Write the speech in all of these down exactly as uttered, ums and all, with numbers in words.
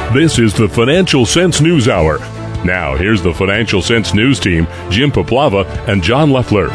This is the Financial Sense News Hour. Now, here's the Financial Sense News team, Jim Poplava and John Leffler.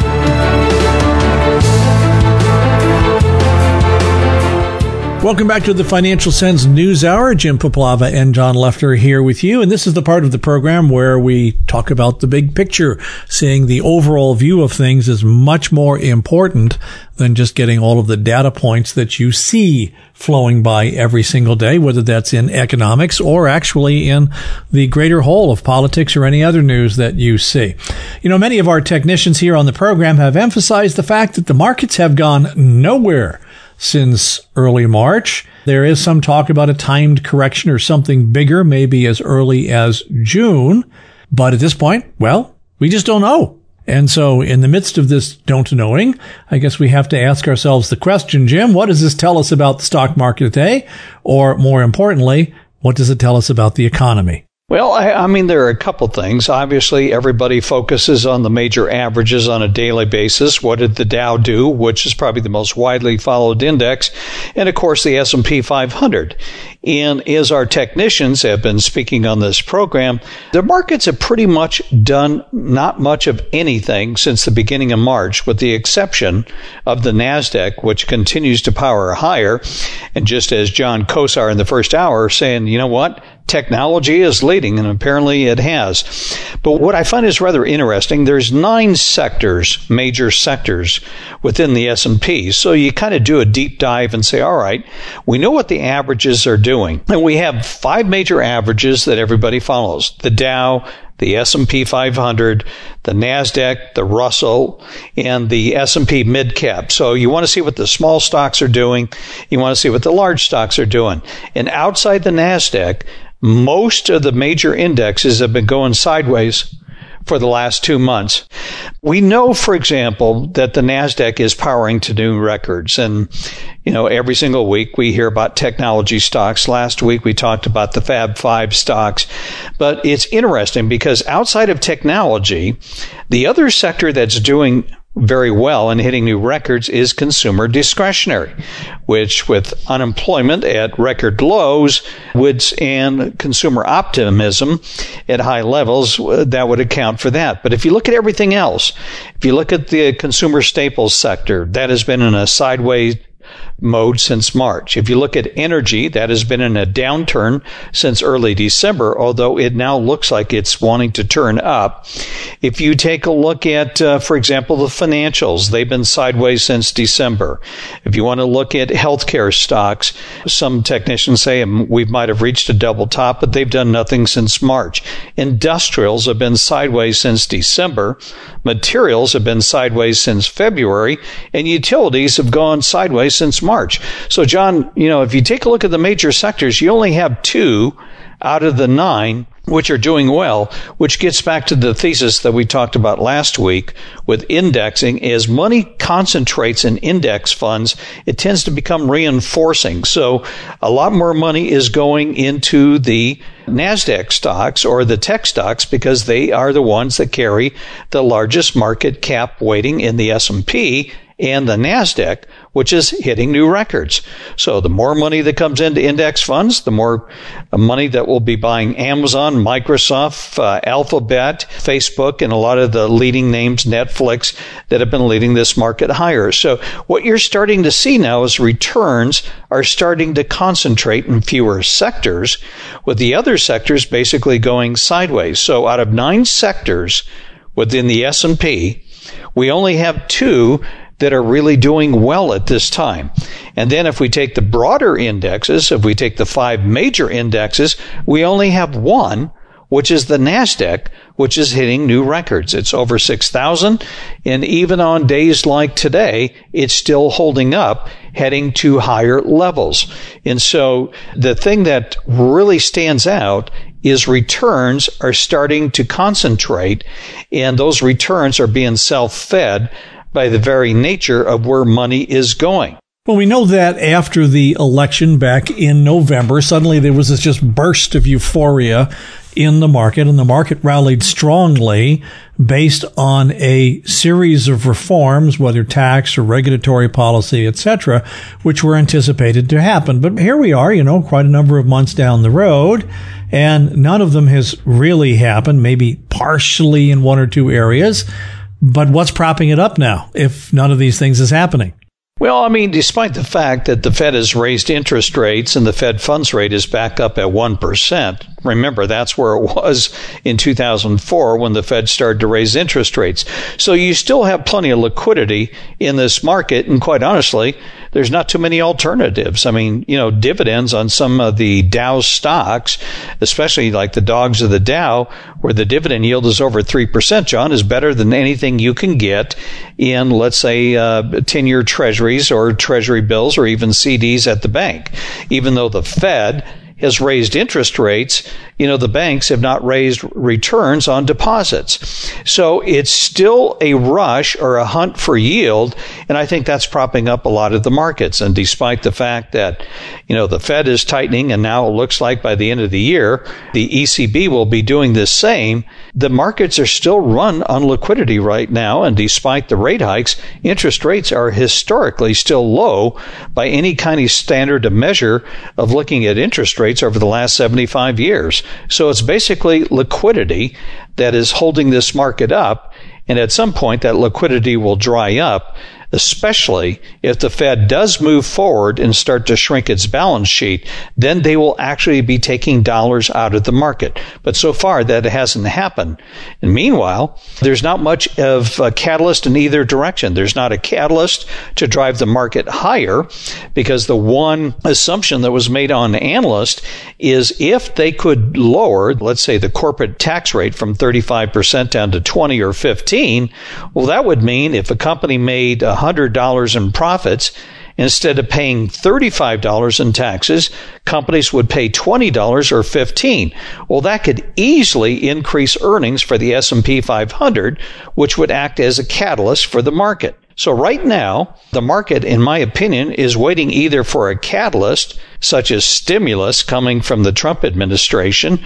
Welcome back to the Financial Sense News Hour. Jim Poplava and John Leffler here with you. And this is the part of the program where we talk about the big picture. Seeing the overall view of things is much more important than just getting all of the data points that you see flowing by every single day, whether that's in economics or actually in the greater whole of politics or any other news that you see. You know, many of our technicians here on the program have emphasized the fact that the markets have gone nowhere since early March. There is some talk about a timed correction or something bigger, maybe as early as June. But at this point, well, we just don't know. And so in the midst of this don't knowing, I guess we have to ask ourselves the question, Jim, what does this tell us about the stock market today? Or more importantly, what does it tell us about the economy? Well, I, I mean, there are a couple things. Obviously, everybody focuses on the major averages on a daily basis. What did the Dow do, which is probably the most widely followed index, and of course the S and P five hundred. And as our technicians have been speaking on this program, the markets have pretty much done not much of anything since the beginning of March, with the exception of the NASDAQ, which continues to power higher. And just as John Kosar in the first hour saying, you know what? Technology is leading, and apparently it has. But what I find is rather interesting, there's nine sectors, major sectors within the S and P. So you kind of do a deep dive and say, all right, we know what the averages are doing. And we have five major averages that everybody follows. The Dow, the S and P five hundred, the NASDAQ, the Russell, and the S and P mid-cap. So you want to see what the small stocks are doing. You want to see what the large stocks are doing. And outside the NASDAQ, most of the major indexes have been going sideways for the last two months. We know, for example, that the NASDAQ is powering to new records. And, you know, every single week we hear about technology stocks. Last week we talked about the Fab Five stocks. But it's interesting because outside of technology, the other sector that's doing very well and hitting new records is consumer discretionary, which with unemployment at record lows would, and consumer optimism at high levels, that would account for that. But if you look at everything else, if you look at the consumer staples sector, that has been in a sideways mode since March. If you look at energy, that has been in a downturn since early December, although it now looks like it's wanting to turn up. If you take a look at, uh, for example, the financials, they've been sideways since December. If you want to look at healthcare stocks, some technicians say we might have reached a double top, but they've done nothing since March. Industrials have been sideways since December. Materials have been sideways since February, and utilities have gone sideways since March. So, John, you know, if you take a look at the major sectors, you only have two out of the nine which are doing well, which gets back to the thesis that we talked about last week with indexing. As money concentrates in index funds, it tends to become reinforcing. So a lot more money is going into the NASDAQ stocks or the tech stocks because they are the ones that carry the largest market cap weighting in the S and P and the NASDAQ, which is hitting new records. So the more money that comes into index funds, the more money that will be buying Amazon, Microsoft, uh, Alphabet, Facebook, and a lot of the leading names, Netflix, that have been leading this market higher. So what you're starting to see now is returns are starting to concentrate in fewer sectors, with the other sectors basically going sideways. So out of nine sectors within the S and P, we only have two that are really doing well at this time. And then if we take the broader indexes, if we take the five major indexes, we only have one, which is the NASDAQ, which is hitting new records. It's over six thousand, and even on days like today, it's still holding up, heading to higher levels. And so the thing that really stands out is returns are starting to concentrate, and those returns are being self-fed by the very nature of where money is going. Well, we know that after the election back in November, suddenly there was this just burst of euphoria in the market, and the market rallied strongly based on a series of reforms, whether tax or regulatory policy, et cetera, which were anticipated to happen. But here we are, you know, quite a number of months down the road, and none of them has really happened, maybe partially in one or two areas. But what's propping it up now if none of these things is happening? Well, I mean, despite the fact that the Fed has raised interest rates and the Fed funds rate is back up at one percent, remember, that's where it was in two thousand four when the Fed started to raise interest rates. So you still have plenty of liquidity in this market. And quite honestly, there's not too many alternatives. I mean, you know, dividends on some of the Dow stocks, especially like the dogs of the Dow, where the dividend yield is over three percent, John, is better than anything you can get in, let's say, uh, ten-year treasuries or treasury bills or even C Ds at the bank. Even though the Fed has raised interest rates, you know, the banks have not raised returns on deposits. So it's still a rush or a hunt for yield, and I think that's propping up a lot of the markets. And despite the fact that, you know, the Fed is tightening, and now it looks like by the end of the year, the E C B will be doing the same, the markets are still run on liquidity right now, and despite the rate hikes, interest rates are historically still low by any kind of standard of measure of looking at interest rates over the last seventy-five years. So it's basically liquidity that is holding this market up, and at some point that liquidity will dry up, especially if the Fed does move forward and start to shrink its balance sheet. Then they will actually be taking dollars out of the market. But so far that hasn't happened. And meanwhile, there's not much of a catalyst in either direction. There's not a catalyst to drive the market higher, because the one assumption that was made on analysts is if they could lower, let's say, the corporate tax rate from thirty-five percent down to twenty or fifteen, well, that would mean if a company made one hundred dollars in profits, instead of paying thirty-five dollars in taxes, companies would pay twenty dollars or fifteen dollars. Well, that could easily increase earnings for the S and P five hundred, which would act as a catalyst for the market. So right now, the market, in my opinion, is waiting either for a catalyst, such as stimulus coming from the Trump administration,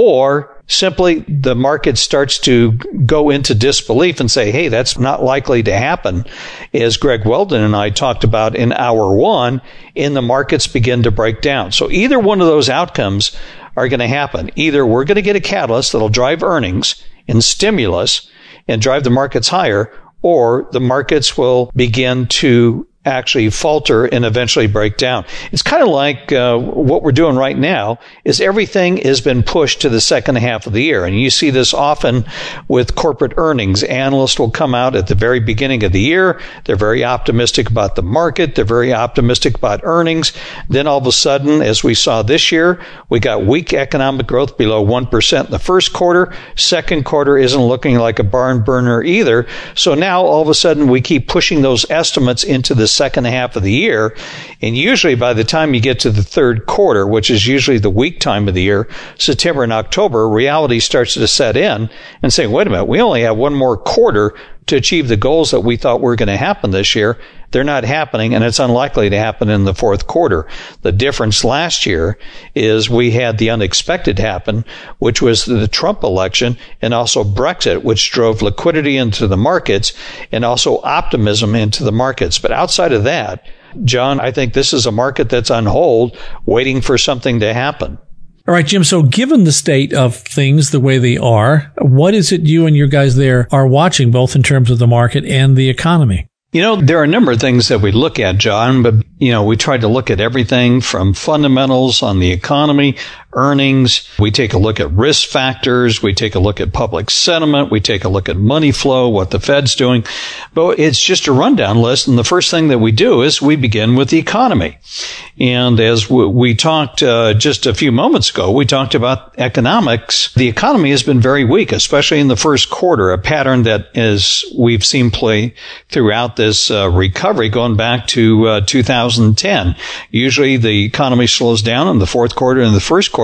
or simply the market starts to go into disbelief and say, hey, that's not likely to happen. As Greg Weldon and I talked about in hour one, and the markets begin to break down. So either one of those outcomes are going to happen. Either we're going to get a catalyst that'll drive earnings and stimulus and drive the markets higher, or the markets will begin to actually falter and eventually break down. It's kind of like uh, what we're doing right now is everything has been pushed to the second half of the year. And you see this often with corporate earnings. Analysts will come out at the very beginning of the year. They're very optimistic about the market. They're very optimistic about earnings. Then all of a sudden, as we saw this year, we got weak economic growth below one percent in the first quarter. Second quarter isn't looking like a barn burner either. So now all of a sudden we keep pushing those estimates into the second half of the year, and usually by the time you get to the third quarter, which is usually the weak time of the year, September and October, reality starts to set in and say, wait a minute, we only have one more quarter to achieve the goals that we thought were going to happen this year. They're not happening, and it's unlikely to happen in the fourth quarter. The difference last year is we had the unexpected happen, which was the Trump election and also Brexit, which drove liquidity into the markets and also optimism into the markets. But outside of that, John, I think this is a market that's on hold, waiting for something to happen. All right, Jim. So given the state of things the way they are, what is it you and your guys there are watching, both in terms of the market and the economy? You know, there are a number of things that we look at, John, but, you know, we try to look at everything from fundamentals on the economy, earnings. We take a look at risk factors. We take a look at public sentiment. We take a look at money flow, what the Fed's doing. But it's just a rundown list. And the first thing that we do is we begin with the economy. And as we talked uh, just a few moments ago, we talked about economics. The economy has been very weak, especially in the first quarter, a pattern that is we've seen play throughout this uh, recovery going back to uh, two thousand ten. Usually the economy slows down in the fourth quarter and the first quarter.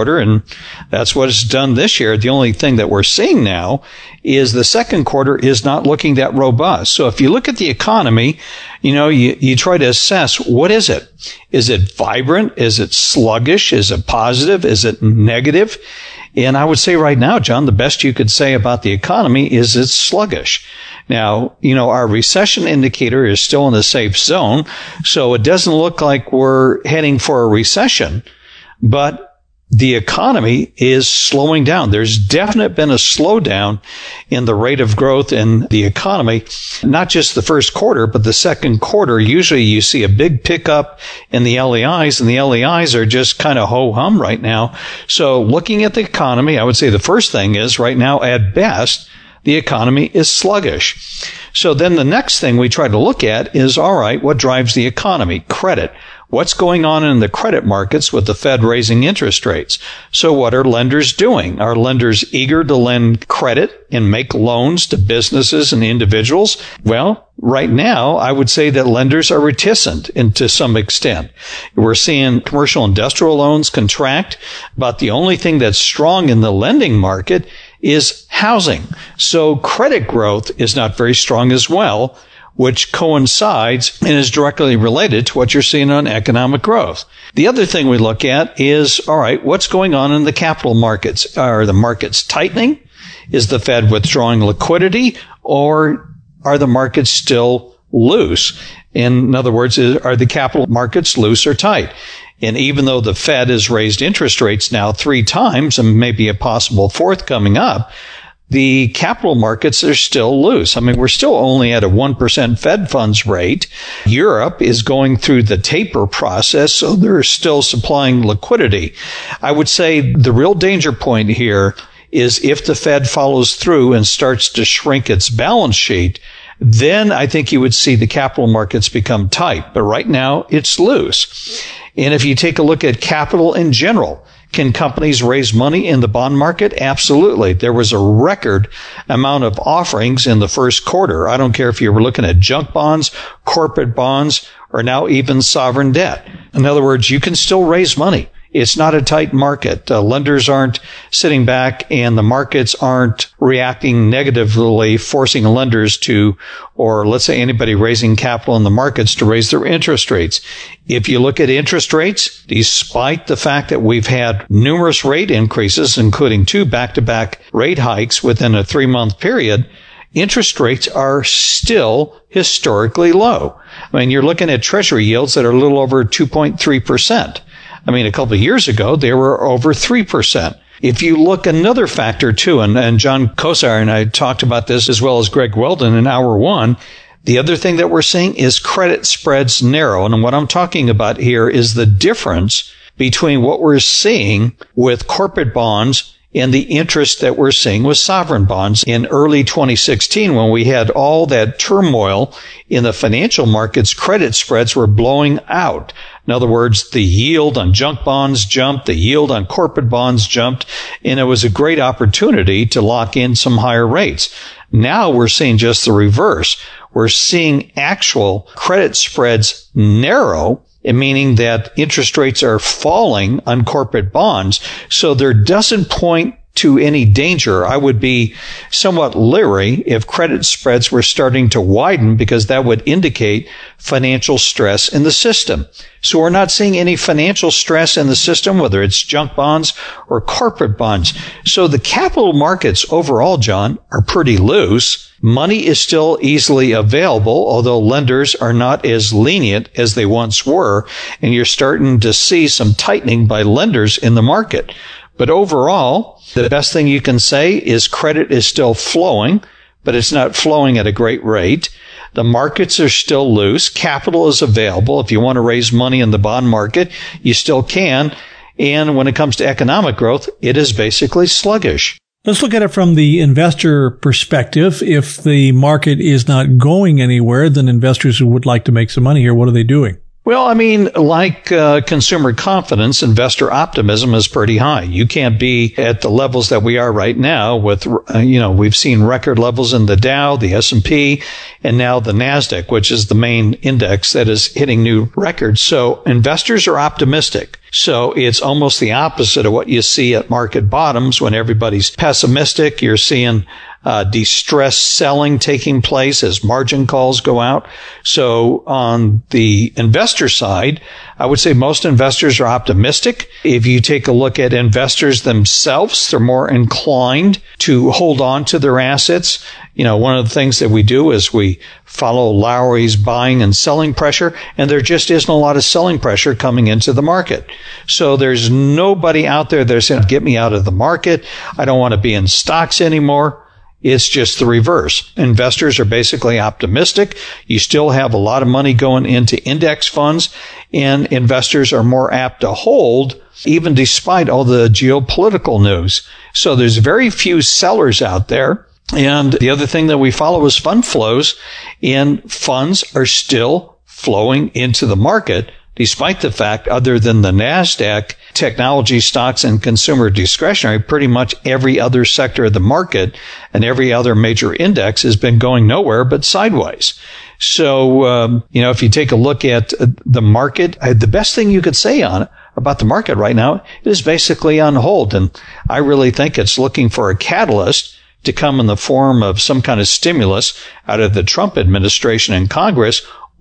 quarter, and that's what it's done this year. The only thing that we're seeing now is the second quarter is not looking that robust. So if you look at the economy, you know, you, you try to assess, what is it? Is it vibrant? Is it sluggish? Is it positive? Is it negative? And I would say right now, John, the best you could say about the economy is it's sluggish. Now, you know, our recession indicator is still in the safe zone, so it doesn't look like we're heading for a recession, but the economy is slowing down. There's definitely been a slowdown in the rate of growth in the economy, not just the first quarter, but the second quarter. Usually you see a big pickup in the L E Is, and the L E Is are just kind of ho-hum right now. So looking at the economy, I would say the first thing is right now, at best, the economy is sluggish. So then the next thing we try to look at is, all right, what drives the economy? Credit. What's going on in the credit markets with the Fed raising interest rates? So what are lenders doing? Are lenders eager to lend credit and make loans to businesses and individuals? Well, right now, I would say that lenders are reticent and to some extent. We're seeing commercial industrial loans contract, but the only thing that's strong in the lending market is housing. So credit growth is not very strong as well, which coincides and is directly related to what you're seeing on economic growth. The other thing we look at is, all right, what's going on in the capital markets? Are the markets tightening? Is the Fed withdrawing liquidity? Or are the markets still loose? In other words, are the capital markets loose or tight? And even though the Fed has raised interest rates now three times and maybe a possible fourth coming up, the capital markets are still loose. I mean, we're still only at a one percent Fed funds rate. Europe is going through the taper process, so they're still supplying liquidity. I would say the real danger point here is if the Fed follows through and starts to shrink its balance sheet, then I think you would see the capital markets become tight. But right now, it's loose. And if you take a look at capital in general, can companies raise money in the bond market? Absolutely. There was a record amount of offerings in the first quarter. I don't care if you were looking at junk bonds, corporate bonds, or now even sovereign debt. In other words, you can still raise money. It's not a tight market. Uh, lenders aren't sitting back and the markets aren't reacting negatively, forcing lenders to, or let's say anybody raising capital in the markets to raise their interest rates. If you look at interest rates, despite the fact that we've had numerous rate increases, including two back-to-back rate hikes within a three-month period, interest rates are still historically low. I mean, you're looking at Treasury yields that are a little over two point three percent. I mean, a couple of years ago, they were over three percent. If you look another factor too, and, and John Kosar and I talked about this as well as Greg Weldon in hour one, the other thing that we're seeing is credit spreads narrow. And what I'm talking about here is the difference between what we're seeing with corporate bonds and the interest that we're seeing with sovereign bonds. In early twenty sixteen, when we had all that turmoil in the financial markets, credit spreads were blowing out. In other words, the yield on junk bonds jumped, the yield on corporate bonds jumped, and it was a great opportunity to lock in some higher rates. Now we're seeing just the reverse. We're seeing actual credit spreads narrow, meaning that interest rates are falling on corporate bonds. So there doesn't point to any danger. I would be somewhat leery if credit spreads were starting to widen, because that would indicate financial stress in the system. So we're not seeing any financial stress in the system, whether it's junk bonds or corporate bonds. So the capital markets overall, John, are pretty loose. Money is still easily available, although lenders are not as lenient as they once were, and you're starting to see some tightening by lenders in the market. But overall, the best thing you can say is credit is still flowing, but it's not flowing at a great rate. The markets are still loose. Capital is available. If you want to raise money in the bond market, you still can. And when it comes to economic growth, it is basically sluggish. Let's look at it from the investor perspective. If the market is not going anywhere, then investors who would like to make some money here, what are they doing? Well, I mean, like uh, consumer confidence, investor optimism is pretty high. You can't be at the levels that we are right now with, uh, you know, we've seen record levels in the Dow, the S and P, and now the NASDAQ, which is the main index that is hitting new records. So investors are optimistic. So it's almost the opposite of what you see at market bottoms when everybody's pessimistic. You're seeing uh, distressed selling taking place as margin calls go out. So on the investor side, I would say most investors are optimistic. If you take a look at investors themselves, they're more inclined to hold on to their assets. You know, one of the things that we do is we follow Lowry's buying and selling pressure, and there just isn't a lot of selling pressure coming into the market. So there's nobody out there that's saying, get me out of the market. I don't want to be in stocks anymore. It's just the reverse. Investors are basically optimistic. You still have a lot of money going into index funds, and investors are more apt to hold even despite all the geopolitical news. So there's very few sellers out there. And the other thing that we follow is fund flows, and funds are still flowing into the market, despite the fact, other than the NASDAQ, technology stocks and consumer discretionary, pretty much every other sector of the market and every other major index has been going nowhere but sideways. So, um, you know, if you take a look at the market, the best thing you could say on it, about the market right now, it is basically on hold. And I really think it's looking for a catalyst to come in the form of some kind of stimulus out of the Trump administration and Congress,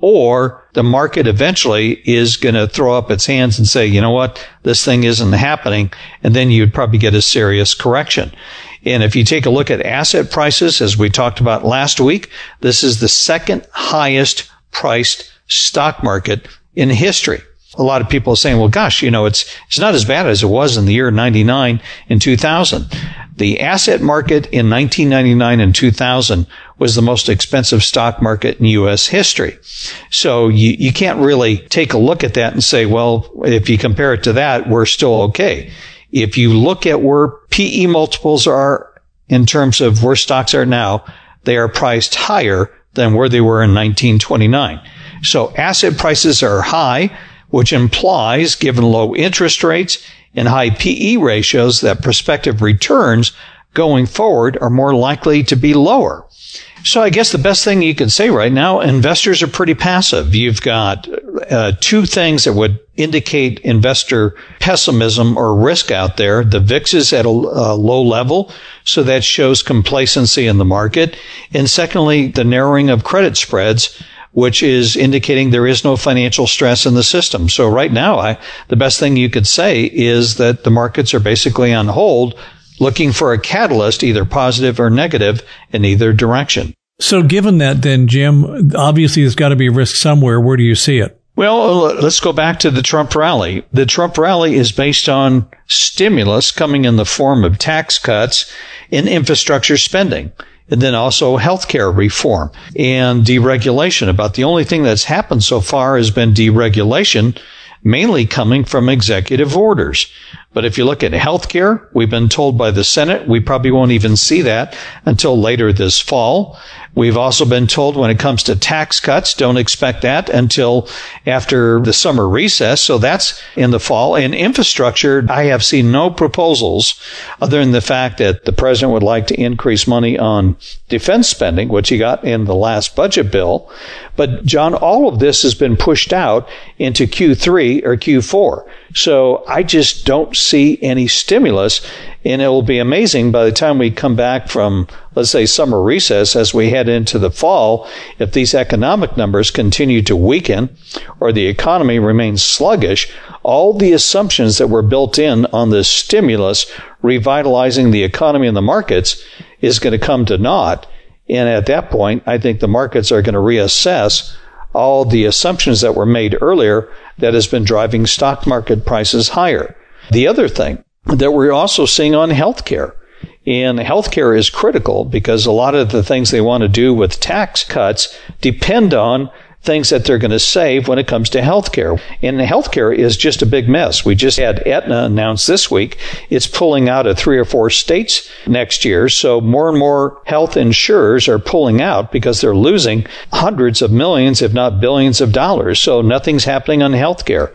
or the market eventually is going to throw up its hands and say, you know what, this thing isn't happening. And then you'd probably get a serious correction. And if you take a look at asset prices, as we talked about last week, this is the second highest priced stock market in history. A lot of people are saying, well, gosh, you know, it's, it's not as bad as it was in the year ninety-nine and two thousand. The asset market in nineteen ninety-nine and two thousand was the most expensive stock market in U S history. So you, you can't really take a look at that and say, well, if you compare it to that, we're still okay. If you look at where P E multiples are in terms of where stocks are now, they are priced higher than where they were in nineteen twenty-nine. So asset prices are high, which implies, given low interest rates and high P E ratios, that prospective returns going forward are more likely to be lower. So I guess the best thing you can say right now, investors are pretty passive. You've got uh, two things that would indicate investor pessimism or risk out there. The V I X is at a, a low level, so that shows complacency in the market. And secondly, the narrowing of credit spreads, which is indicating there is no financial stress in the system. So right now, I, the best thing you could say is that the markets are basically on hold, looking for a catalyst, either positive or negative, in either direction. So given that then, Jim, obviously there's got to be risk somewhere. Where do you see it? Well, let's go back to the Trump rally. The Trump rally is based on stimulus coming in the form of tax cuts and infrastructure spending, and then also healthcare reform and deregulation. About the only thing that's happened so far has been deregulation, mainly coming from executive orders. But if you look at healthcare, we've been told by the Senate we probably won't even see that until later this fall. We've also been told when it comes to tax cuts, don't expect that until after the summer recess. So that's in the fall. And infrastructure, I have seen no proposals other than the fact that the president would like to increase money on defense spending, which he got in the last budget bill. But John, all of this has been pushed out into Q three or Q four. So I just don't see any stimulus, and it will be amazing by the time we come back from, let's say, summer recess as we head into the fall, if these economic numbers continue to weaken or the economy remains sluggish, all the assumptions that were built in on this stimulus revitalizing the economy and the markets is going to come to naught. And at that point, I think the markets are going to reassess all the assumptions that were made earlier that has been driving stock market prices higher. The other thing that we're also seeing on healthcare, and healthcare is critical because a lot of the things they want to do with tax cuts depend on things that they're going to save when it comes to healthcare. And healthcare is just a big mess. We just had Aetna announce this week it's pulling out of three or four states next year. So more and more health insurers are pulling out because they're losing hundreds of millions, if not billions of dollars. So nothing's happening on healthcare.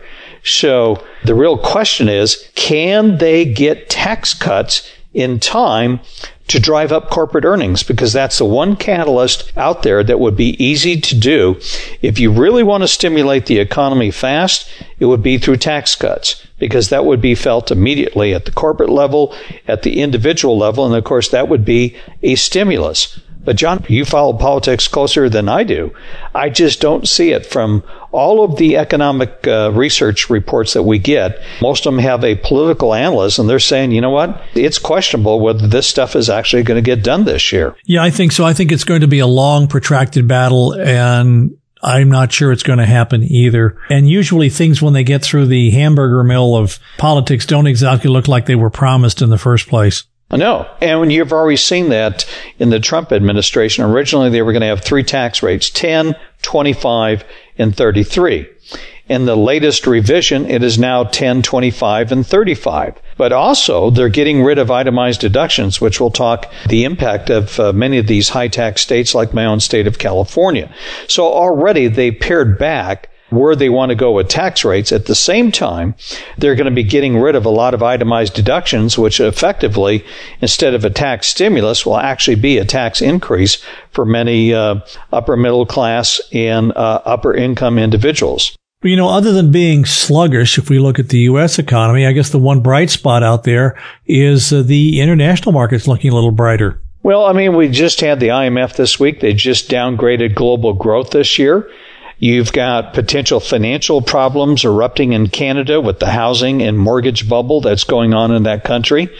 So the real question is, can they get tax cuts in time to drive up corporate earnings? Because that's the one catalyst out there that would be easy to do. If you really want to stimulate the economy fast, it would be through tax cuts, because that would be felt immediately at the corporate level, at the individual level, and of course that would be a stimulus. But John, you follow politics closer than I do. I just don't see it from all of the economic uh, research reports that we get. Most of them have a political analyst, and they're saying, you know what, it's questionable whether this stuff is actually going to get done this year. Yeah, I think so. I think it's going to be a long, protracted battle, and I'm not sure it's going to happen either. And usually things, when they get through the hamburger mill of politics, don't exactly look like they were promised in the first place. No. And you've already seen that in the Trump administration. Originally, they were going to have three tax rates, ten, twenty-five, and thirty-three. In the latest revision, it is now ten, twenty-five, and thirty-five. But also, they're getting rid of itemized deductions, which will talk the impact of uh, many of these high-tax states like my own state of California. So already they pared back where they want to go with tax rates. At the same time, they're going to be getting rid of a lot of itemized deductions, which effectively, instead of a tax stimulus, will actually be a tax increase for many uh, upper middle class and uh, upper income individuals. You know, other than being sluggish, if we look at the U S economy, I guess the one bright spot out there is uh, the international market's looking a little brighter. Well, I mean, we just had the I M F this week. They just downgraded global growth this year. You've got potential financial problems erupting in Canada with the housing and mortgage bubble that's going on in that country.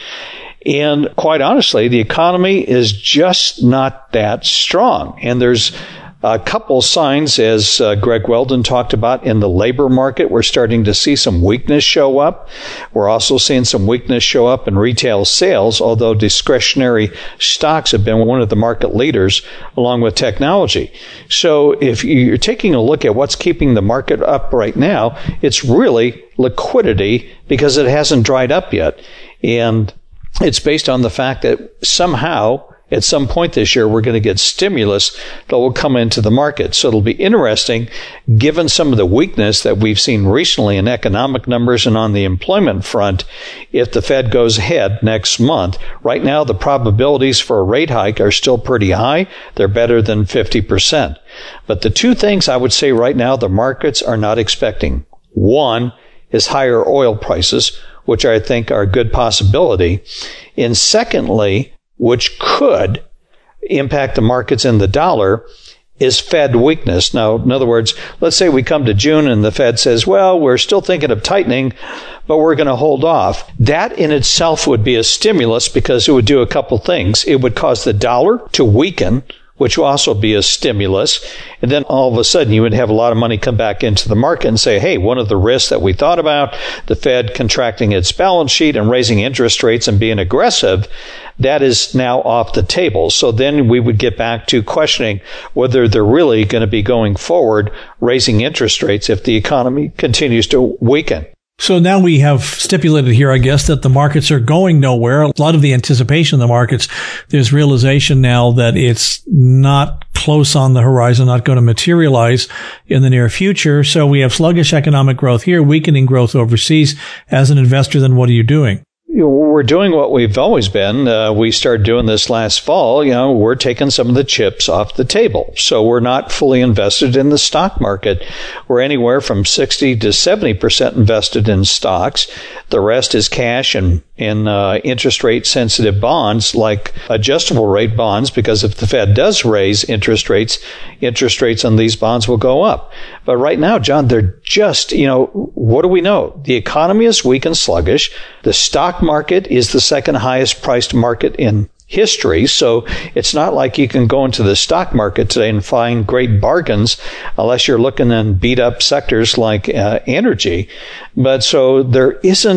And quite honestly, the economy is just not that strong. And there's a couple signs, as uh, Greg Weldon talked about, in the labor market. We're starting to see some weakness show up. We're also seeing some weakness show up in retail sales, although discretionary stocks have been one of the market leaders along with technology. So if you're taking a look at what's keeping the market up right now, it's really liquidity, because it hasn't dried up yet. And it's based on the fact that somehow at some point this year, we're going to get stimulus that will come into the market. So it'll be interesting, given some of the weakness that we've seen recently in economic numbers and on the employment front, if the Fed goes ahead next month. Right now, the probabilities for a rate hike are still pretty high. They're better than fifty percent. But the two things I would say right now the markets are not expecting. One is higher oil prices, which I think are a good possibility. And secondly, which could impact the markets in the dollar, is Fed weakness. Now, in other words, let's say we come to June and the Fed says, well, we're still thinking of tightening, but we're going to hold off. That in itself would be a stimulus, because it would do a couple things. It would cause the dollar to weaken, which will also be a stimulus. And then all of a sudden you would have a lot of money come back into the market and say, hey, one of the risks that we thought about, the Fed contracting its balance sheet and raising interest rates and being aggressive, that is now off the table. So then we would get back to questioning whether they're really going to be going forward raising interest rates if the economy continues to weaken. So now we have stipulated here, I guess, that the markets are going nowhere. A lot of the anticipation in the markets, there's realization now that it's not close on the horizon, not going to materialize in the near future. So we have sluggish economic growth here, weakening growth overseas. As an investor, then what are you doing? You know, we're doing what we've always been. Uh, we started doing this last fall. You know, we're taking some of the chips off the table. So we're not fully invested in the stock market. We're anywhere from sixty to seventy percent invested in stocks. The rest is cash and in uh, interest rate sensitive bonds like adjustable rate bonds, because if the Fed does raise interest rates, interest rates on these bonds will go up. But right now, John, they're just, you know, what do we know? The economy is weak and sluggish. The stock market is the second highest priced market in history. So it's not like you can go into the stock market today and find great bargains unless you're looking in beat up sectors like uh, energy. But so there isn't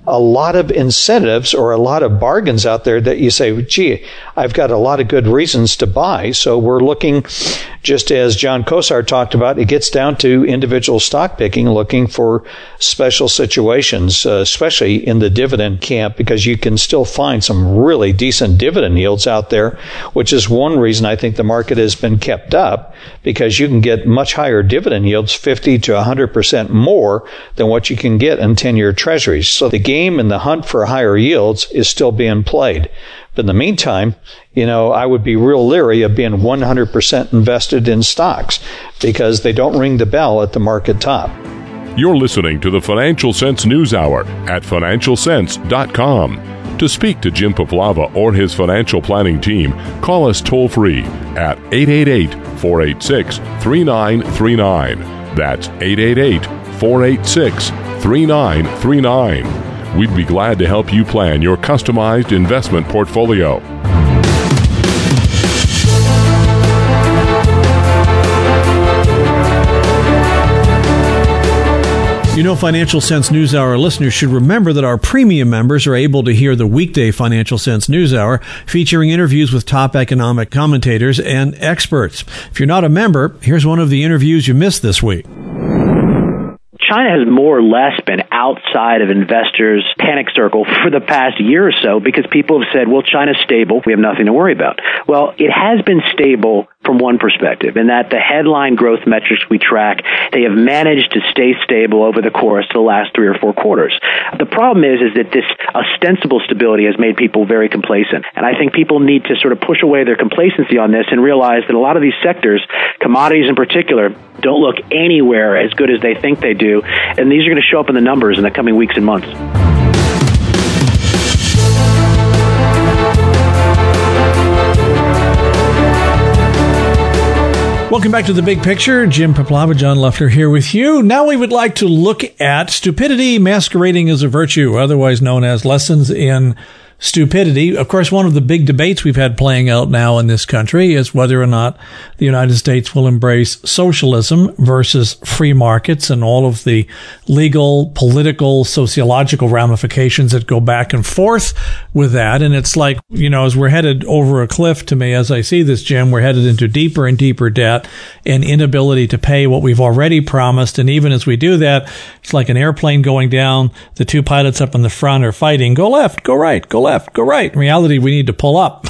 a lot of incentives or a lot of bargains out there that you say, gee, I've got a lot of good reasons to buy. So we're looking, just as John Kosar talked about, it gets down to individual stock picking, looking for special situations, uh, especially in the dividend camp, because you can still find some really decent dividend yields out there, which is one reason I think the market has been kept up, because you can get much higher dividend yields, fifty to one hundred percent more than what you can get in ten-year treasuries. So the game and the hunt for higher yields is still being played. But in the meantime, you know, I would be real leery of being one hundred percent invested in stocks because they don't ring the bell at the market top. You're listening to the Financial Sense News Hour at financial sense dot com. To speak to Jim Poplava or his financial planning team, call us toll-free at eight eight eight, four eight six, three nine three nine. That's eight eight eight, four eight six, three nine three nine. We'd be glad to help you plan your customized investment portfolio. You know, Financial Sense News Hour listeners should remember that our premium members are able to hear the weekday Financial Sense News Hour featuring interviews with top economic commentators and experts. If you're not a member, here's one of the interviews you missed this week. China has more or less been outside of investors' panic circle for the past year or so because people have said, well, China's stable. We have nothing to worry about. Well, it has been stable from one perspective, in that the headline growth metrics we track, they have managed to stay stable over the course of the last three or four quarters. The problem is, is that this ostensible stability has made people very complacent. And I think people need to sort of push away their complacency on this and realize that a lot of these sectors, commodities in particular, don't look anywhere as good as they think they do. And these are going to show up in the numbers in the coming weeks and months. Welcome back to The Big Picture. Jim Poplava, John Leffler here with you. Now we would like to look at stupidity masquerading as a virtue, otherwise known as lessons in stupidity. Of course, one of the big debates we've had playing out now in this country is whether or not the United States will embrace socialism versus free markets and all of the legal, political, sociological ramifications that go back and forth with that. And it's like, you know, as we're headed over a cliff, to me, as I see this, Jim, we're headed into deeper and deeper debt and inability to pay what we've already promised. And even as we do that, it's like an airplane going down. The two pilots up in the front are fighting. Go left, go right, go left, go right. In reality, we need to pull up.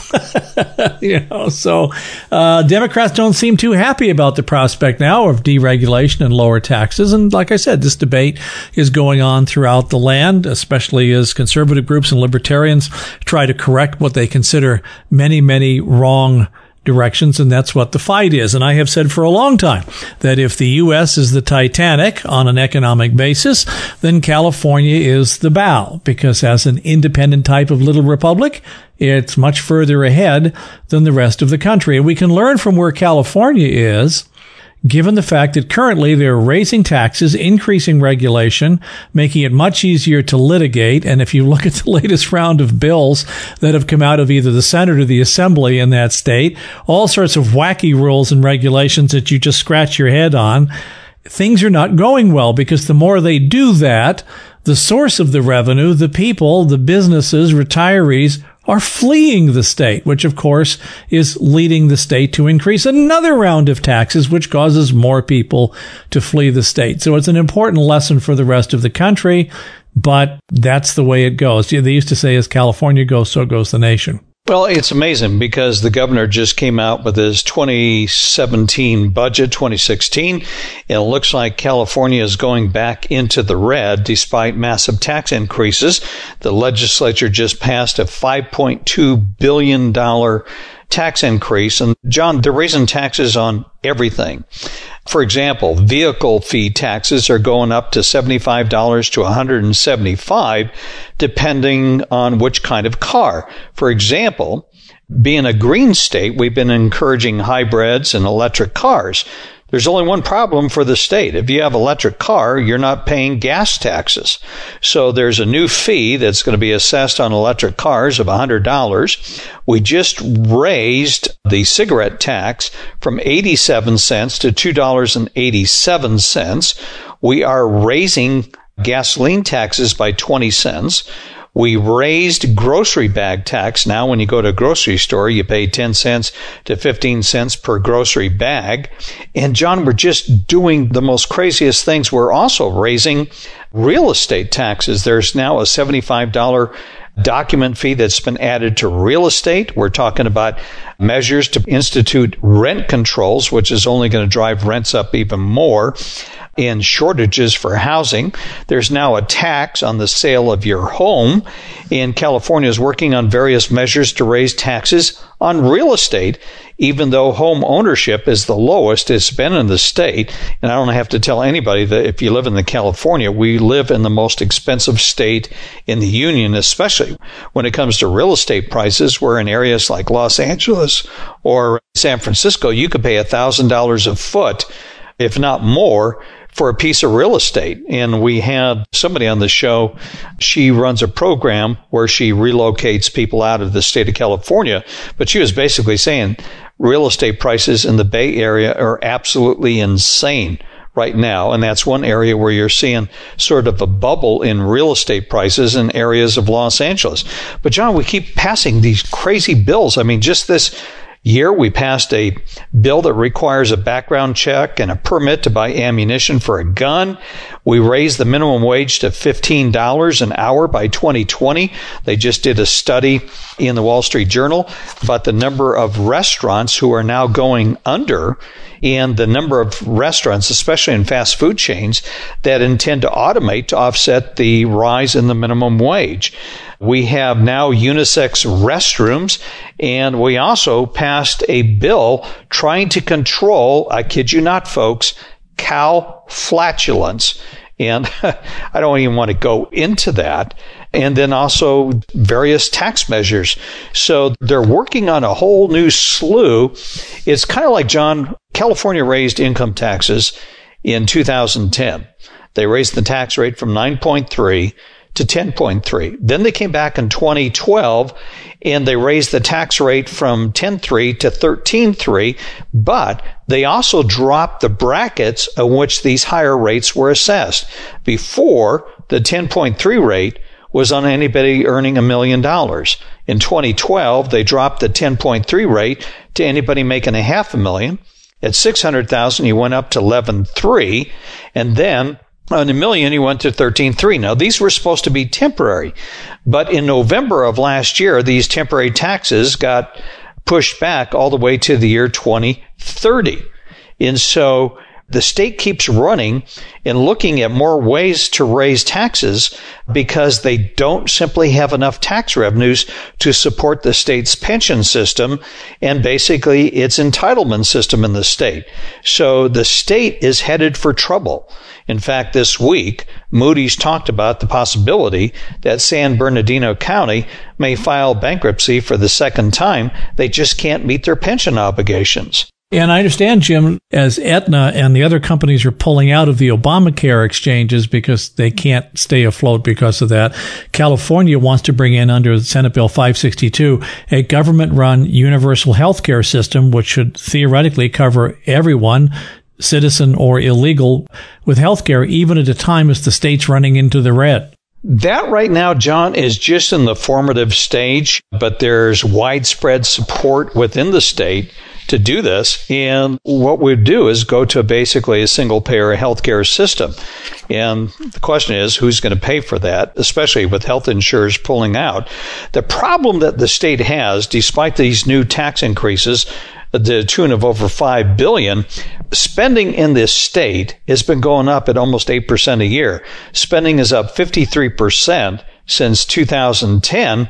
you know, so uh, Democrats don't seem too happy about the prospect now of deregulation and lower taxes. And like I said, this debate is going on throughout the land, especially as conservative groups and libertarians try to correct what they consider many, many wrong directions, and that's what the fight is. And I have said for a long time that if the U S is the Titanic on an economic basis, then California is the bow, because as an independent type of little republic, it's much further ahead than the rest of the country. And we can learn from where California is, given the fact that currently they're raising taxes, increasing regulation, making it much easier to litigate. And if you look at the latest round of bills that have come out of either the Senate or the Assembly in that state, all sorts of wacky rules and regulations that you just scratch your head on, things are not going well, because the more they do that, the source of the revenue, the people, the businesses, retirees, are fleeing the state, which of course is leading the state to increase another round of taxes, which causes more people to flee the state. So it's an important lesson for the rest of the country, but that's the way it goes. They used to say, as California goes, so goes the nation. Well, it's amazing because the governor just came out with his twenty seventeen budget, twenty sixteen, and it looks like California is going back into the red despite massive tax increases. The legislature just passed a five point two billion dollars tax increase. And John, they're raising taxes on everything. For example, vehicle fee taxes are going up to seventy-five dollars to one hundred seventy-five dollars, depending on which kind of car. For example, being a green state, we've been encouraging hybrids and electric cars. There's only one problem for the state. If you have an electric car, you're not paying gas taxes. So there's a new fee that's going to be assessed on electric cars of one hundred dollars. We just raised the cigarette tax from eighty-seven cents to two dollars and eighty-seven cents. We are raising gasoline taxes by twenty cents. We raised grocery bag tax. Now, when you go to a grocery store, you pay ten cents to fifteen cents per grocery bag. And John, we're just doing the most craziest things. We're also raising real estate taxes. There's now a seventy-five dollars document fee that's been added to real estate. We're talking about measures to institute rent controls, which is only going to drive rents up even more. In shortages for housing. There's now a tax on the sale of your home. And California is working on various measures to raise taxes on real estate, even though home ownership is the lowest it's been in the state. And I don't have to tell anybody that if you live in the California, we live in the most expensive state in the union, especially when it comes to real estate prices, where in areas like Los Angeles or San Francisco, you could pay one thousand dollars a foot, if not more, for a piece of real estate. And we had somebody on the show, she runs a program where she relocates people out of the state of California, but she was basically saying real estate prices in the Bay Area are absolutely insane right now. And that's one area where you're seeing sort of a bubble in real estate prices in areas of Los Angeles. But John, we keep passing these crazy bills. I mean, just this year, we passed a bill that requires a background check and a permit to buy ammunition for a gun. We raised the minimum wage to fifteen dollars an hour by twenty twenty. They just did a study in the Wall Street Journal about the number of restaurants who are now going under and the number of restaurants, especially in fast food chains, that intend to automate to offset the rise in the minimum wage. We have now unisex restrooms, and we also passed a bill trying to control, I kid you not, folks, cow flatulence. And I don't even want to go into that. And then also various tax measures. So they're working on a whole new slew. It's kind of like, John, California raised income taxes in two thousand ten. They raised the tax rate from nine point three to ten point three. Then they came back in twenty twelve and they raised the tax rate from ten point three to thirteen point three, but they also dropped the brackets on which these higher rates were assessed. Before, the ten point three rate was on anybody earning a million dollars. In twenty twelve, they dropped the ten point three rate to anybody making a half a million. At six hundred thousand, you went up to eleven point three, and then on a million, you went to thirteen point three. Now, these were supposed to be temporary, but in November of last year, these temporary taxes got pushed back all the way to the year twenty thirty. And so the state keeps running and looking at more ways to raise taxes because they don't simply have enough tax revenues to support the state's pension system and basically its entitlement system in the state. So the state is headed for trouble. In fact, this week, Moody's talked about the possibility that San Bernardino County may file bankruptcy for the second time. They just can't meet their pension obligations. And I understand, Jim, as Aetna and the other companies are pulling out of the Obamacare exchanges because they can't stay afloat because of that, California wants to bring in under Senate Bill five sixty-two a government-run universal health care system, which should theoretically cover everyone, citizen or illegal, with health care, even at a time as the state's running into the red. That right now, John, is just in the formative stage, but there's widespread support within the state to do this. And what we do is go to basically a single-payer healthcare system. And the question is, who's going to pay for that, especially with health insurers pulling out? The problem that the state has, despite these new tax increases, the tune of over five billion dollars, spending in this state has been going up at almost eight percent a year. Spending is up fifty-three percent since two thousand ten,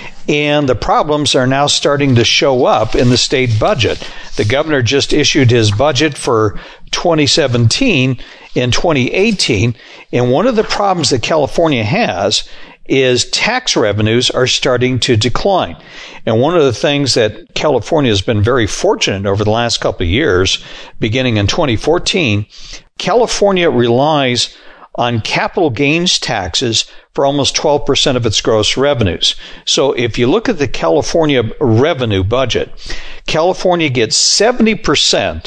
and the problems are now starting to show up in the state budget. The governor just issued his budget for twenty seventeen and twenty eighteen, and one of the problems that California has is tax revenues are starting to decline. And one of the things that California has been very fortunate over the last couple of years, beginning in twenty fourteen, California relies on capital gains taxes for almost twelve percent of its gross revenues. So if you look at the California revenue budget, California gets seventy percent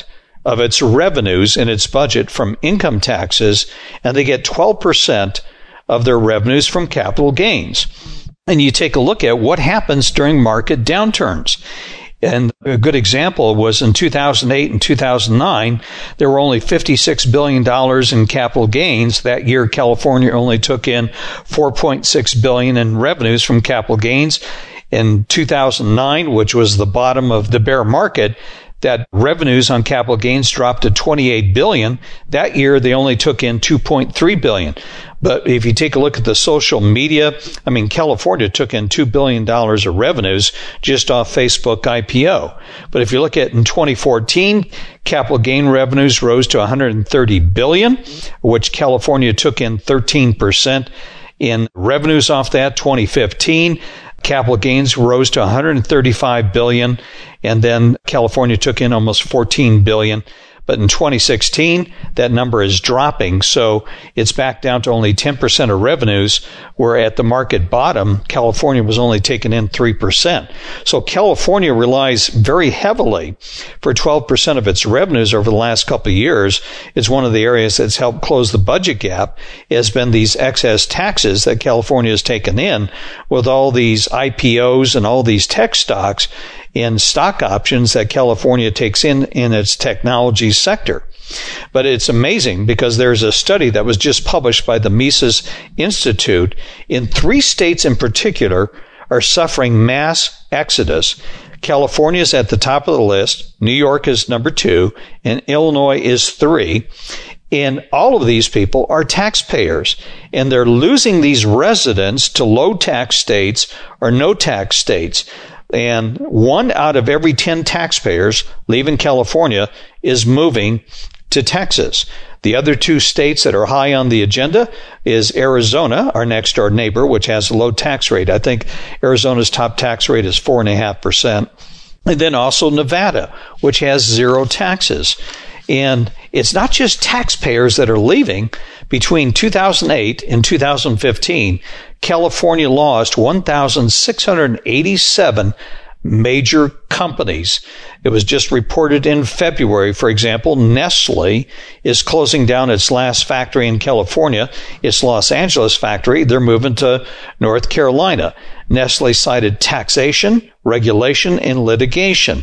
of its revenues in its budget from income taxes, and they get twelve percent of their revenues from capital gains. And you take a look at what happens during market downturns. And a good example was in two thousand eight and two thousand nine, there were only fifty-six billion dollars in capital gains. That year, California only took in four point six billion dollars in revenues from capital gains. In two thousand nine, which was the bottom of the bear market, that revenues on capital gains dropped to twenty-eight billion dollars. That year, they only took in two point three billion dollars. But if you take a look at the social media, I mean, California took in two billion dollars of revenues just off Facebook I P O. But if you look at in twenty fourteen, capital gain revenues rose to one hundred thirty billion dollars, which California took in thirteen percent in revenues off that. twenty fifteen, capital gains rose to one hundred thirty-five billion dollars, and then California took in almost fourteen billion dollars. But in twenty sixteen, that number is dropping, so it's back down to only ten percent of revenues, where at the market bottom, California was only taking in three percent. So California relies very heavily for twelve percent of its revenues over the last couple of years. It's one of the areas that's helped close the budget gap, has been these excess taxes that California has taken in with all these I P Os and all these tech stocks in stock options that California takes in in its technology sector. But it's amazing because there's a study that was just published by the Mises Institute. In three states in particular are suffering mass exodus. California is at the top of the list, New York is number two, and Illinois is three. And all of these people are taxpayers, and they're losing these residents to low-tax states or no-tax states. And one out of every ten taxpayers leaving California is moving to Texas. The other two states that are high on the agenda is Arizona, our next door neighbor, which has a low tax rate. I think Arizona's top tax rate is four point five percent. And then also Nevada, which has zero taxes. And it's not just taxpayers that are leaving. Between two thousand eight and two thousand fifteen, California lost one thousand six hundred eighty-seven major companies. It was just reported in February, for example, Nestle is closing down its last factory in California, its Los Angeles factory. They're moving to North Carolina. Nestle cited taxation, regulation, and litigation.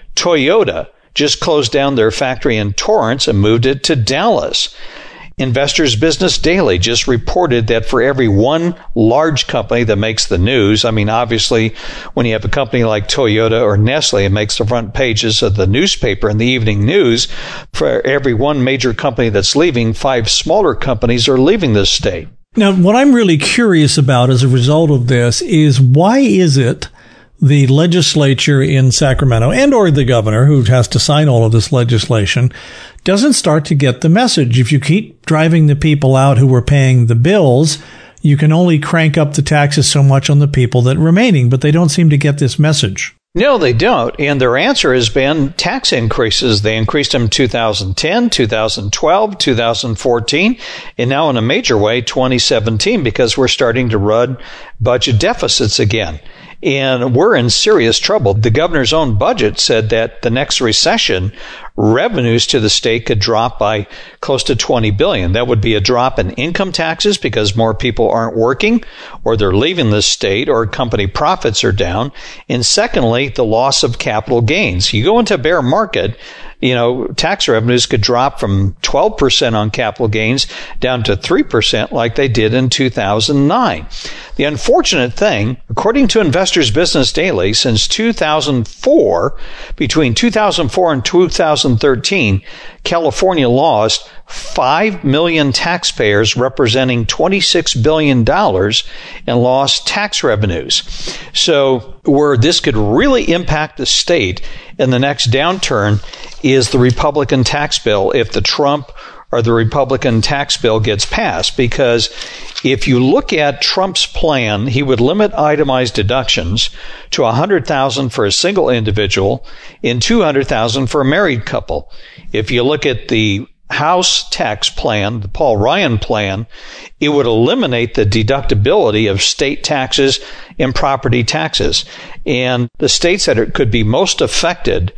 Toyota just closed down their factory in Torrance and moved it to Dallas. Investors Business Daily just reported that for every one large company that makes the news, I mean, obviously, when you have a company like Toyota or Nestle, it makes the front pages of the newspaper and the evening news. For every one major company that's leaving, five smaller companies are leaving this state. Now, what I'm really curious about as a result of this is why is it the legislature in Sacramento and or the governor who has to sign all of this legislation doesn't start to get the message? If you keep driving the people out who are paying the bills, you can only crank up the taxes so much on the people that are remaining, but they don't seem to get this message. No, they don't. And their answer has been tax increases. They increased them in two thousand ten, two thousand twelve, two thousand fourteen, and now in a major way, twenty seventeen, because we're starting to run budget deficits again. And we're in serious trouble. The governor's own budget said that the next recession, revenues to the state could drop by close to twenty billion dollars. That would be a drop in income taxes because more people aren't working or they're leaving the state or company profits are down. And secondly, the loss of capital gains. You go into a bear market, you know, tax revenues could drop from twelve percent on capital gains down to three percent like they did in two thousand nine. The unfortunate thing, according to Investors Business Daily, since two thousand four, between two thousand four and two thousand thirteen, California lost five million taxpayers representing twenty-six billion dollars in lost tax revenues. So where this could really impact the state in the next downturn is the Republican tax bill if the Trump or the Republican tax bill gets passed. Because if you look at Trump's plan, he would limit itemized deductions to one hundred thousand dollars for a single individual and two hundred thousand dollars for a married couple. If you look at the House tax plan, the Paul Ryan plan, it would eliminate the deductibility of state taxes and property taxes. And the states that are, could be most affected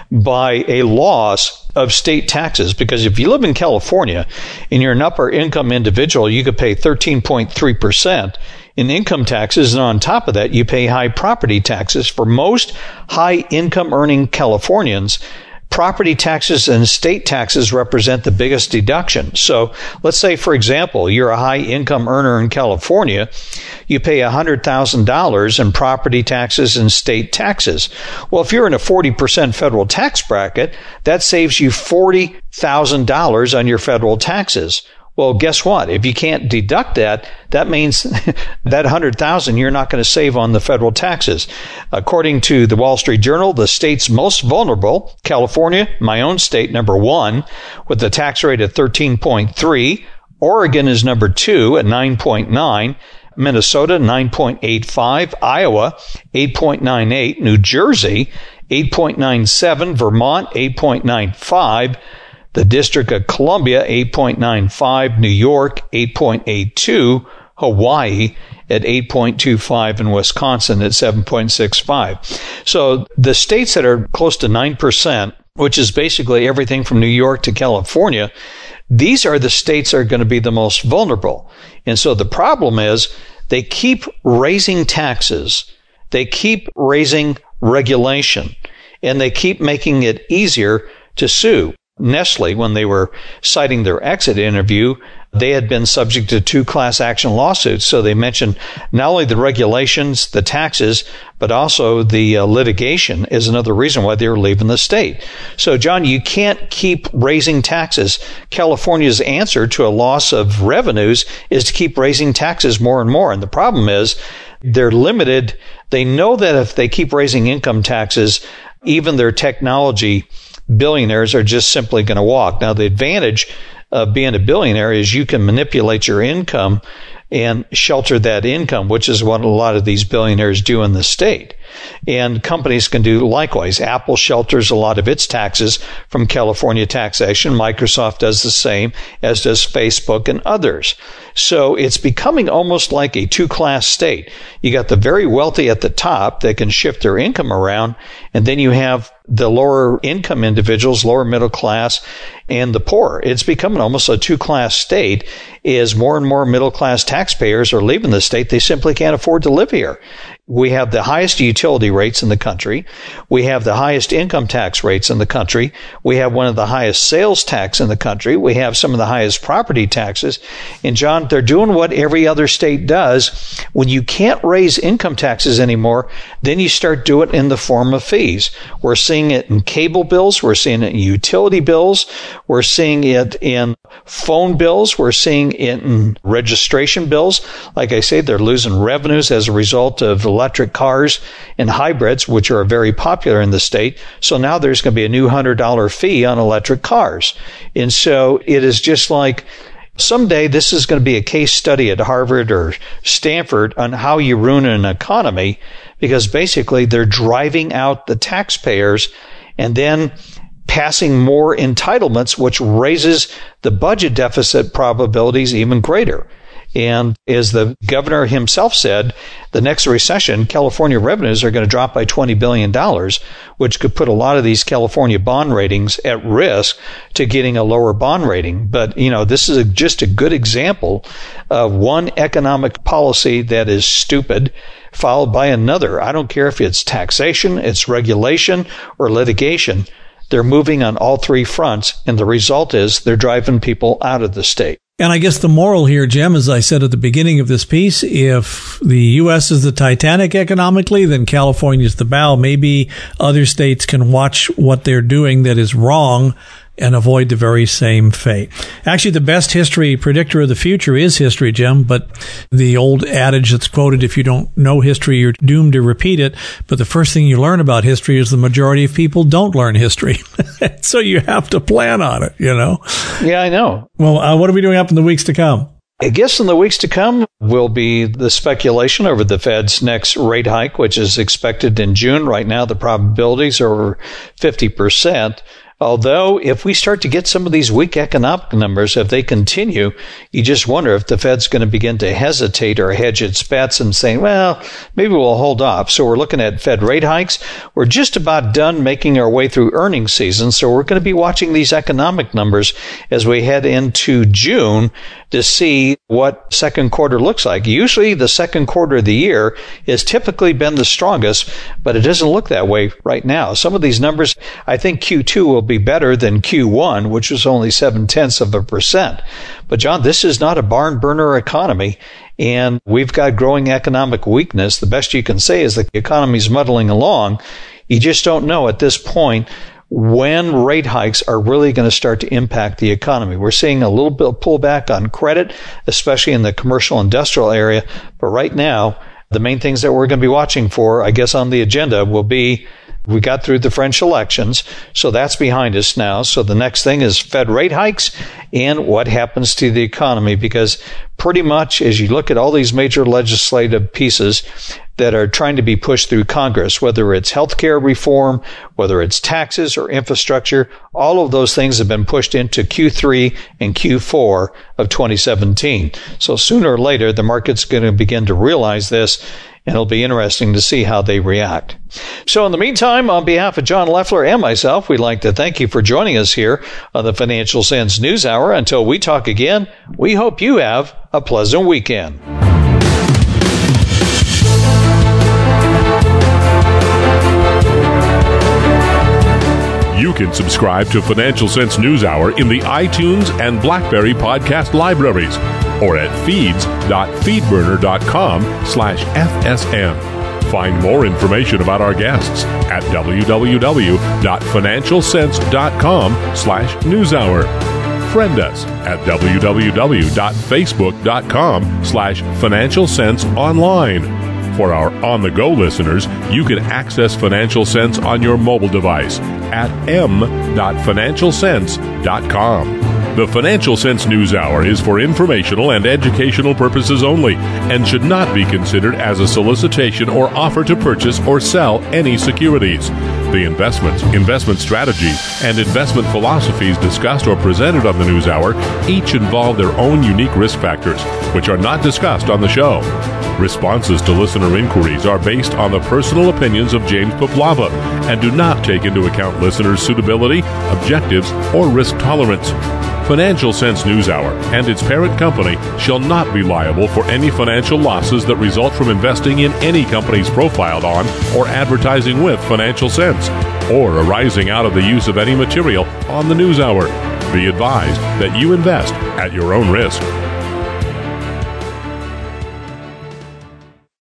by a loss of state taxes, because if you live in California and you're an upper income individual, you could pay thirteen point three percent in income taxes, and on top of that, you pay high property taxes. For most high income earning Californians, property taxes and state taxes represent the biggest deduction. So let's say, for example, you're a high income earner in California. You pay one hundred thousand dollars in property taxes and state taxes. Well, if you're in a forty percent federal tax bracket, that saves you forty thousand dollars on your federal taxes. Well, guess what? If you can't deduct that, that means that one hundred thousand dollars you're not going to save on the federal taxes. According to the Wall Street Journal, the states most vulnerable, California, my own state, number one, with a tax rate of thirteen point three. Oregon is number two at nine point nine. Minnesota, nine point eight five. Iowa, eight point nine eight. New Jersey, eight point nine seven. Vermont, eight point nine five. The District of Columbia, eight point nine five. New York, eight point eight two. Hawaii at eight point two five, and Wisconsin at seven point six five. So the states that are close to nine percent, which is basically everything from New York to California, these are the states that are going to be the most vulnerable. And so the problem is they keep raising taxes, they keep raising regulation, and they keep making it easier to sue. Nestle, when they were citing their exit interview, they had been subject to two class action lawsuits. So they mentioned not only the regulations, the taxes, but also the uh, litigation is another reason why they were leaving the state. So, John, you can't keep raising taxes. California's answer to a loss of revenues is to keep raising taxes more and more. And the problem is they're limited. They know that if they keep raising income taxes, even their technology billionaires are just simply going to walk. Now, the advantage of being a billionaire is you can manipulate your income and shelter that income, which is what a lot of these billionaires do in the state. And companies can do likewise. Apple shelters a lot of its taxes from California taxation. Microsoft does the same, as does Facebook and others. So it's becoming almost like a two-class state. You got the very wealthy at the top that can shift their income around, and then you have the lower income individuals, lower middle class, and the poor. It's becoming almost a two-class state as more and more middle class taxpayers are leaving the state. They simply can't afford to live here. We have the highest utility rates in the country. We have the highest income tax rates in the country. We have one of the highest sales tax in the country. We have some of the highest property taxes. And John, they're doing what every other state does. When you can't raise income taxes anymore, then you start doing it in the form of fees. We're seeing it in cable bills. We're seeing it in utility bills. We're seeing it in phone bills. We're seeing it in registration bills. Like I say, they're losing revenues as a result of electric cars and hybrids, which are very popular in the state. So now there's going to be a new one hundred dollars fee on electric cars. And so it is just like someday this is going to be a case study at Harvard or Stanford on how you ruin an economy, because basically they're driving out the taxpayers and then passing more entitlements, which raises the budget deficit probabilities even greater. And as the governor himself said, the next recession, California revenues are going to drop by twenty billion dollars, which could put a lot of these California bond ratings at risk to getting a lower bond rating. But, you know, this is a, just a good example of one economic policy that is stupid, followed by another. I don't care if it's taxation, it's regulation, or litigation. They're moving on all three fronts, and the result is they're driving people out of the state. And I guess the moral here, Jim, as I said at the beginning of this piece, if the U S is the Titanic economically, then California is the bow. Maybe other states can watch what they're doing that is wrong and avoid the very same fate. Actually, the best history predictor of the future is history, Jim, but the old adage that's quoted, if you don't know history, you're doomed to repeat it. But the first thing you learn about history is the majority of people don't learn history. So you have to plan on it, you know? Yeah, I know. Well, uh, what are we doing up in the weeks to come? I guess in the weeks to come will be the speculation over the Fed's next rate hike, which is expected in June. Right now, the probabilities are over fifty percent. Although, if we start to get some of these weak economic numbers, if they continue, you just wonder if the Fed's going to begin to hesitate or hedge its bets and saying, well, maybe we'll hold off. So we're looking at Fed rate hikes. We're just about done making our way through earnings season, so we're going to be watching these economic numbers as we head into June to see what second quarter looks like. Usually the second quarter of the year has typically been the strongest, but it doesn't look that way right now. Some of these numbers, I think Q two will be better than Q one, which was only seven-tenths of a percent. But John, this is not a barn burner economy, and we've got growing economic weakness. The best you can say is the economy's muddling along. You just don't know at this point when rate hikes are really going to start to impact the economy. We're seeing a little bit of pullback on credit, especially in the commercial industrial area. But right now, the main things that we're going to be watching for, I guess, on the agenda will be, we got through the French elections, so that's behind us now. So the next thing is Fed rate hikes and what happens to the economy, because pretty much as you look at all these major legislative pieces that are trying to be pushed through Congress, whether it's healthcare reform, whether it's taxes or infrastructure, all of those things have been pushed into Q three and Q four of twenty seventeen. So sooner or later, the market's going to begin to realize this, and it'll be interesting to see how they react. So in the meantime, on behalf of John Loeffler and myself, we'd like to thank you for joining us here on the Financial Sense News Hour. Until we talk again, we hope you have a pleasant weekend. You can subscribe to Financial Sense News Hour in the iTunes and BlackBerry podcast libraries or at feeds.feedburner.com slash FSN. Find more information about our guests at www.financialsense.com slash newshour. Friend us at www.facebook.com slash Financial Sense Online. For our on-the-go listeners, you can access Financial Sense on your mobile device at m dot financial sense dot com. The Financial Sense News Hour is for informational and educational purposes only and should not be considered as a solicitation or offer to purchase or sell any securities. The investments, investment strategies, and investment philosophies discussed or presented on the News Hour each involve their own unique risk factors, which are not discussed on the show. Responses to listener inquiries are based on the personal opinions of James Poplava and do not take into account listeners' suitability, objectives, or risk tolerance. Financial Sense News Hour and its parent company shall not be liable for any financial losses that result from investing in any companies profiled on or advertising with Financial Sense, or arising out of the use of any material on the News Hour. Be advised that you invest at your own risk.